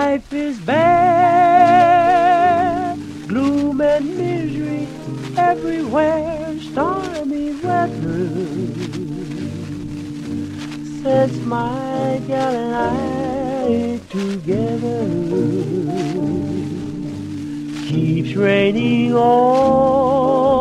Life is bad, gloom and misery everywhere, stormy weather. Since my gal and I ain't together, keeps raining on